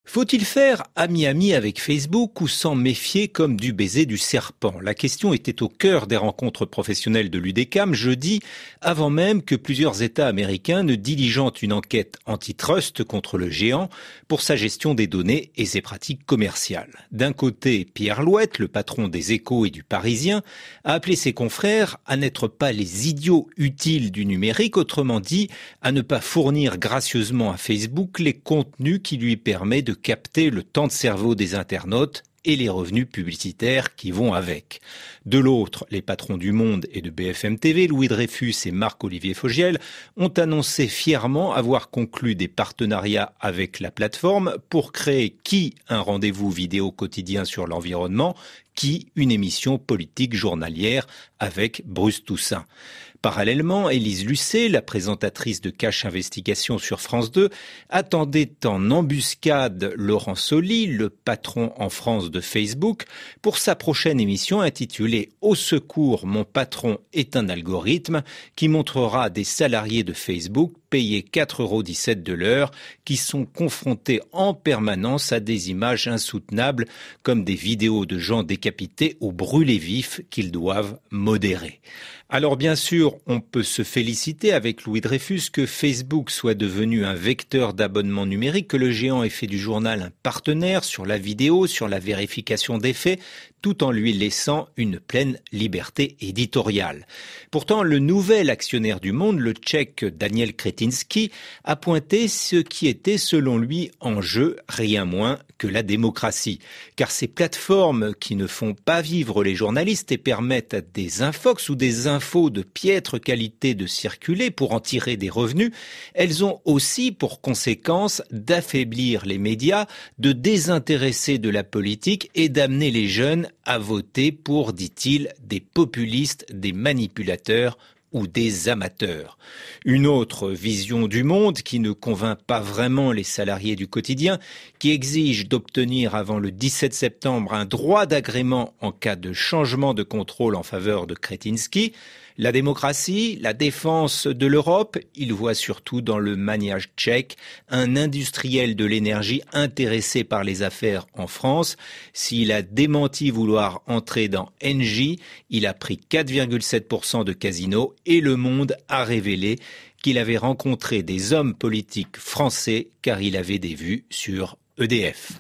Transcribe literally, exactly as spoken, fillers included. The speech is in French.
Faut-il faire ami-ami avec Facebook ou s'en méfier comme du baiser du serpent? La question était au cœur des rencontres professionnelles de l'U D E C A M jeudi, avant même que plusieurs États américains ne diligentent une enquête antitrust contre le géant pour sa gestion des données et ses pratiques commerciales. D'un côté, Pierre Louette, le patron des Échos et du Parisien, a appelé ses confrères à n'être pas les idiots utiles du numérique, autrement dit, à ne pas fournir gracieusement à Facebook les contenus qui lui permettent de capter le temps de cerveau des internautes et les revenus publicitaires qui vont avec. De l'autre, les patrons du Monde et de B F M T V, Louis Dreyfus et Marc-Olivier Fogiel, ont annoncé fièrement avoir conclu des partenariats avec la plateforme pour créer qui un rendez-vous vidéo quotidien sur l'environnement, qui une émission politique journalière avec Bruce Toussaint. Parallèlement, Élise Lucet, la présentatrice de Cache Investigation sur France deux, attendait en embuscade Laurent Soli, le patron en France de Facebook, pour sa prochaine émission intitulée « Au secours, mon patron est un algorithme » qui montrera des salariés de Facebook payés quatre euros dix-sept de l'heure qui sont confrontés en permanence à des images insoutenables comme des vidéos de gens décapités ou brûlés vifs qu'ils doivent modérer. Alors bien sûr, on peut se féliciter avec Louis Dreyfus que Facebook soit devenu un vecteur d'abonnement numérique, que le géant ait fait du journal un partenaire sur la vidéo, sur la vérification des faits, tout en lui laissant une pleine liberté éditoriale. Pourtant, le nouvel actionnaire du Monde, le Tchèque Daniel Křetínský, a pointé ce qui était selon lui en jeu, rien moins que la démocratie. Car ces plateformes qui ne font pas vivre les journalistes et permettent à des infox ou des infos de piètre qualité de circuler pour en tirer des revenus, elles ont aussi pour conséquence d'affaiblir les médias, de désintéresser de la politique et d'amener les jeunes à voter pour, dit-il, des populistes, des manipulateurs ou des amateurs. Une autre vision du monde qui ne convainc pas vraiment les salariés du quotidien, qui exige d'obtenir avant le dix-sept septembre un droit d'agrément en cas de changement de contrôle en faveur de Křetínský. La démocratie, la défense de l'Europe, il voit surtout dans le maniage tchèque un industriel de l'énergie intéressé par les affaires en France. S'il a démenti vouloir entrer dans Engie, il a pris quatre virgule sept pour cent de Casino et Le Monde a révélé qu'il avait rencontré des hommes politiques français car il avait des vues sur E D F.